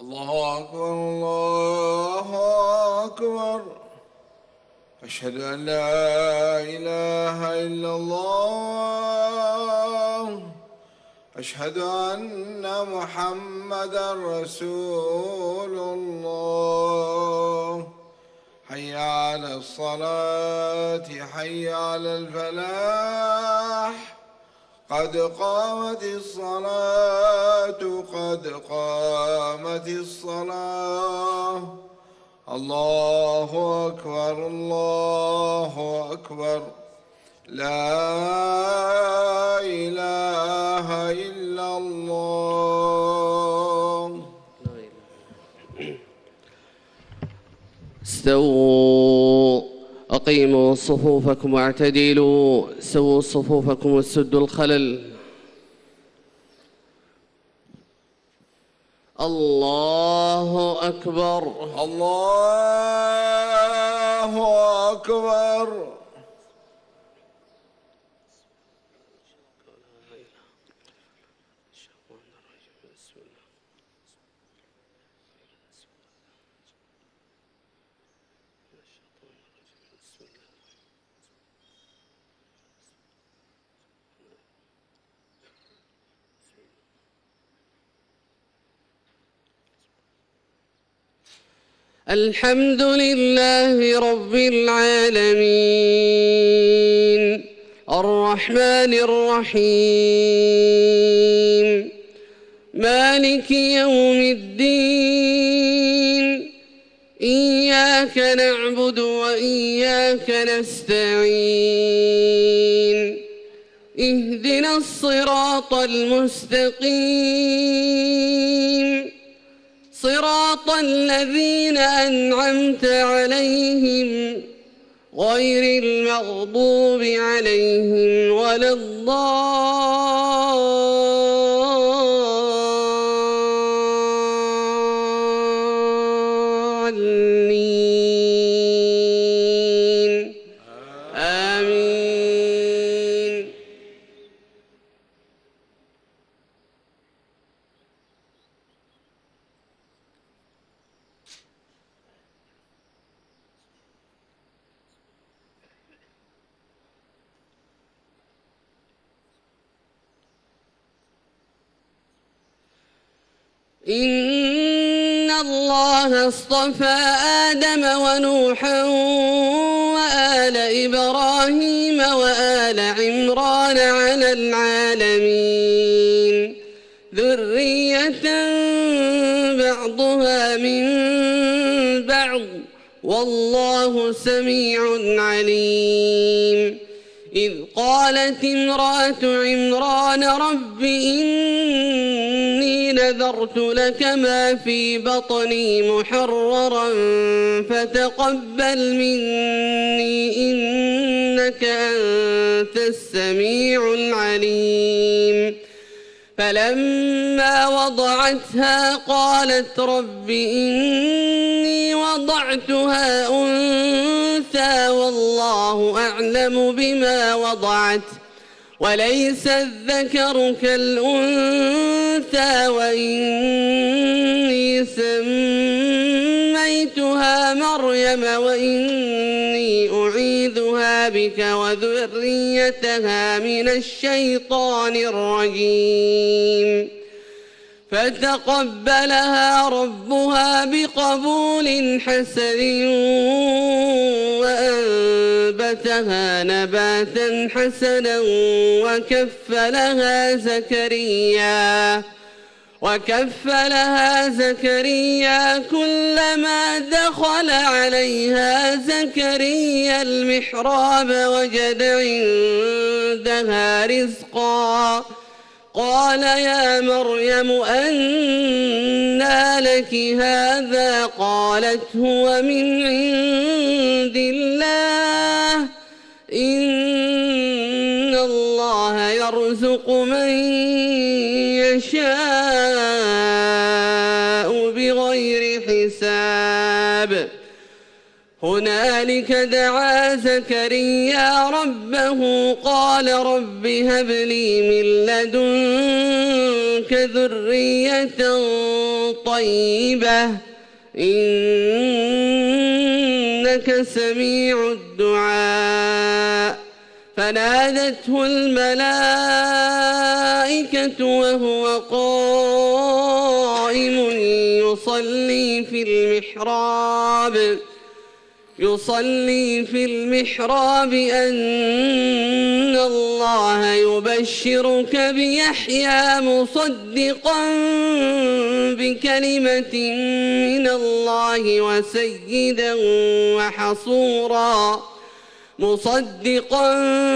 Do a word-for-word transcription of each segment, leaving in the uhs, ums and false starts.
الله أكبر الله أكبر. أشهد أن لا إله إلا الله. أشهد أن محمدا رسول الله. حي على الصلاة حي على الفلاح. قد قامت الصلاة قد قامت الصلاة. الله أكبر الله أكبر. لا إله إلا الله. استووا أقيموا صفوفكم واعتدلوا. سووا صفوفكم وسدوا الخلل. الله أكبر الله أكبر. الحمد لله رب العالمين الرحمن الرحيم مالك يوم الدين. إياك نعبد وإياك نستعين. اهدنا الصراط المستقيم صراط الذين أنعمت عليهم غير المغضوب عليهم ولا الضالين. آمين. إن الله اصطفى آدم ونوحا وآل إبراهيم وآل عمران على العالمين ذرية بعضها من بعض والله سميع عليم. إذ قالت امرأة عمران رب إني نذرت لك ما في بطني محررا فتقبل مني إنك أنت السميع العليم. فلما وضعتها قالت رب إني وضعتها أنثى والله أعلم بما وضعت وليس الذكر كالأنثى وإني سميتها مريم وإني أعيذها بك وذريتها من الشيطان الرجيم. فتقبلها ربها بقبول حسن وأنبتها نباتا حسنا وكفلها زكريا وكفلها زكريا كلما دخل عليها زكريا المحراب وجد عندها رزقا. قال يا مريم أنى لك هذا؟ قالت هو من عند الله إن الله يرزق من يشاء بغير حساب. هنالك دعا زكريا ربه قال رب هب لي من لدنك منك ذرية طيبة إنك سميع الدعاء. فنادته الملائكة وهو قائم يصلي في المحراب يصلي في المحراب أن الله يبشرك بيحيى مصدقا بكلمة من الله وسيدا وحصورا مصدقا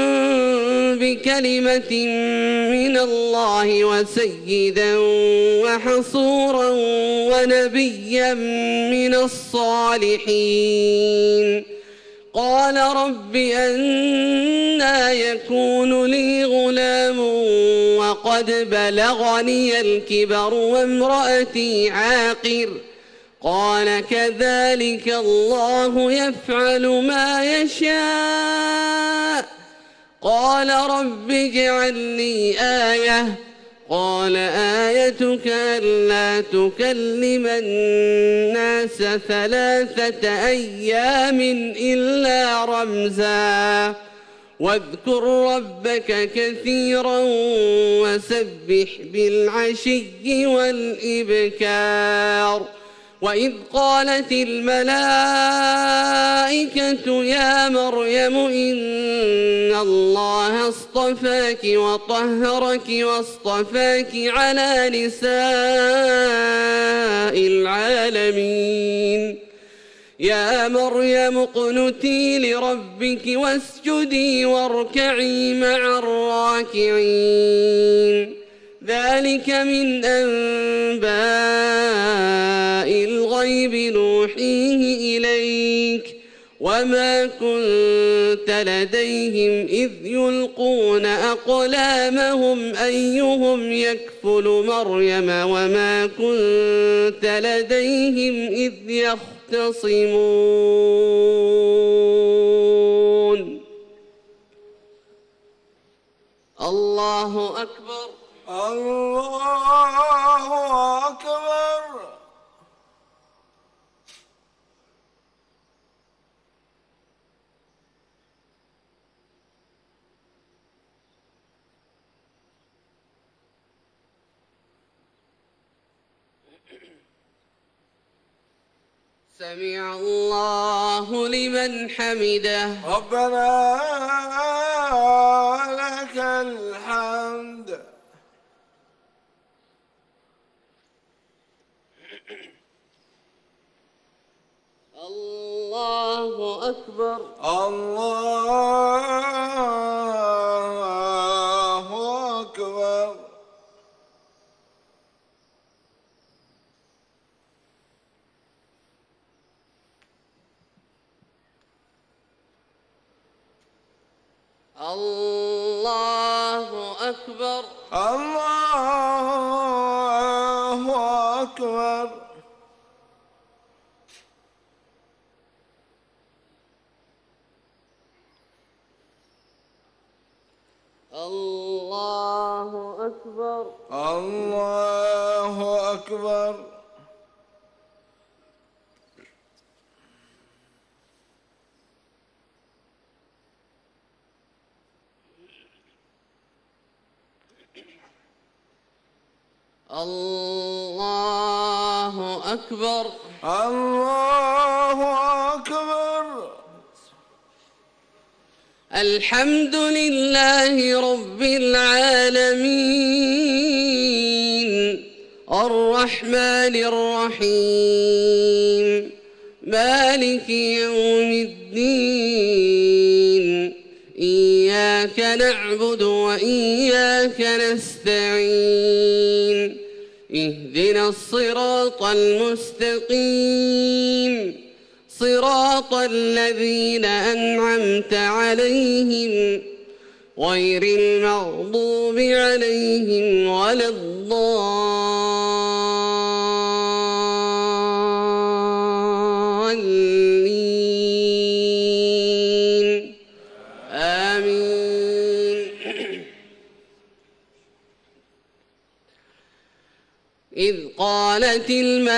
بكلمة من الله وسيدا وحصورا ونبيا من الصالحين. قال رب أنى يكون لي غلام وقد بلغني الكبر وامرأتي عاقر. قال كذلك الله يفعل ما يشاء. قال رب اجعل لي آية. قال آيتك ألا تكلم الناس ثلاثة أيام إلا رمزا واذكر ربك كثيرا وسبح بالعشي والإبكار. وإذ قالت الملائكة يا مريم إن الله اصطفاك وطهرك واصطفاك على نساء العالمين. يا مريم اقنتي لربك واسجدي واركعي مع الراكعين. ذلك من أنباء الغيب نوحيه إليك وما كنت لديهم إذ يلقون أقلامهم أيهم يكفل مريم وما كنت لديهم إذ يختصمون. الله أكبر. الله أكبر. سمع الله لمن حمده. ربنا لك الحمد. الله أكبر. الله أكبر. الله أكبر. الله أكبر. الله أكبر. الله أكبر. الله أكبر. الله أكبر. الحمد لله رب العالمين الرحمن الرحيم مالك يوم الدين. إياك نعبد وإياك نستعين. اهدنا الصراط المستقيم صراط الذين أنعمت عليهم غير المغضوب عليهم ولا الضالين. آمين. إذ قالت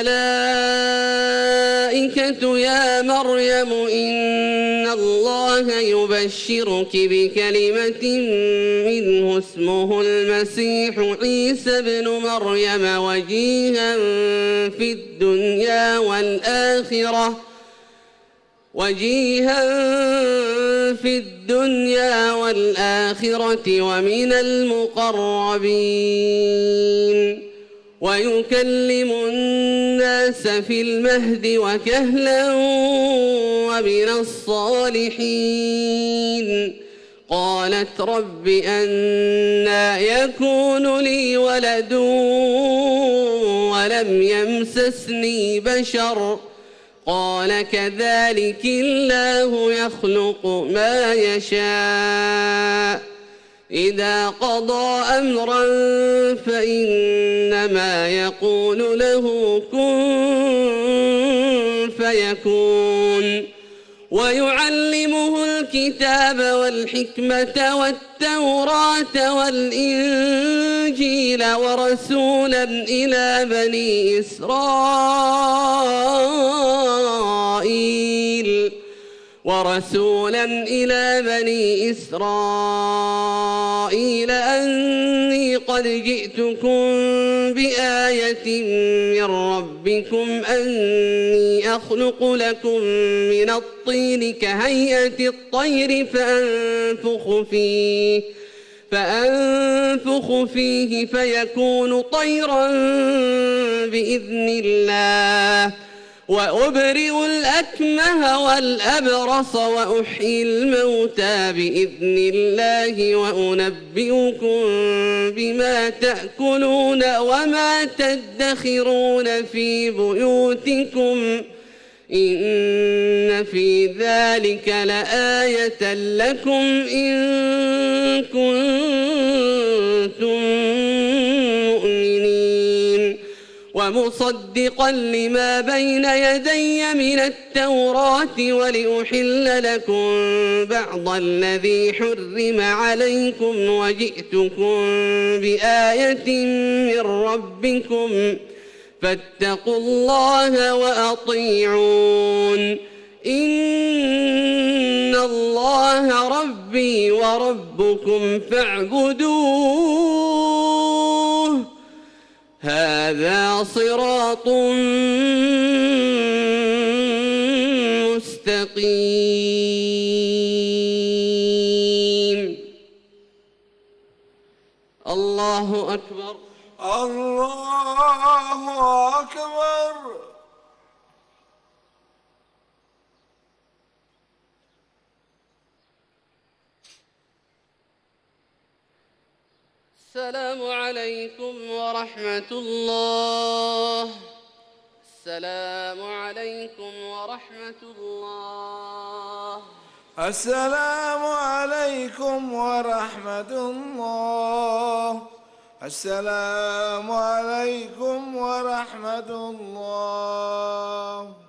الملائكة يا مريم إن الله يبشرك بكلمة منه اسمه المسيح عيسى ابن مريم وجيها في الدنيا والآخرة وجيها في الدنيا والآخرة ومن المقربين ويكلم الناس في المهد وكهلا ومن الصالحين قالت رب أنى يكون لي ولد ولم يمسسني بشر قال كذلك الله يخلق ما يشاء إذا قضى أمرا فإنما يقول له كن فيكون ويعلمه الكتاب والحكمة والتوراة والإنجيل ورسولا إلى بني إسرائيل ورسولا إلى بني إسرائيل أني قد جئتكم بآية من ربكم أني أخلق لكم من الطين كهيئة الطير فأنفخ فيه فأنفخ فيه فيكون طيرا بإذن الله وأبرئ الأكمه والأبرص وأحيي الموتى بإذن الله وأنبئكم بما تأكلون وما تدخرون في بيوتكم إن في ذلك لآية لكم إن كنتم مؤمنين ومصدقا لما بين يدي من التوراة ولأحل لكم بعض الذي حرم عليكم وجئتكم بآية من ربكم فاتقوا الله وأطيعون إن الله ربي وربكم فاعبدوه هذا صراط مستقيم. الله أكبر. الله أكبر. السلام عليكم ورحمة الله. السلام عليكم ورحمة الله. السلام عليكم ورحمة الله. السلام عليكم ورحمة الله.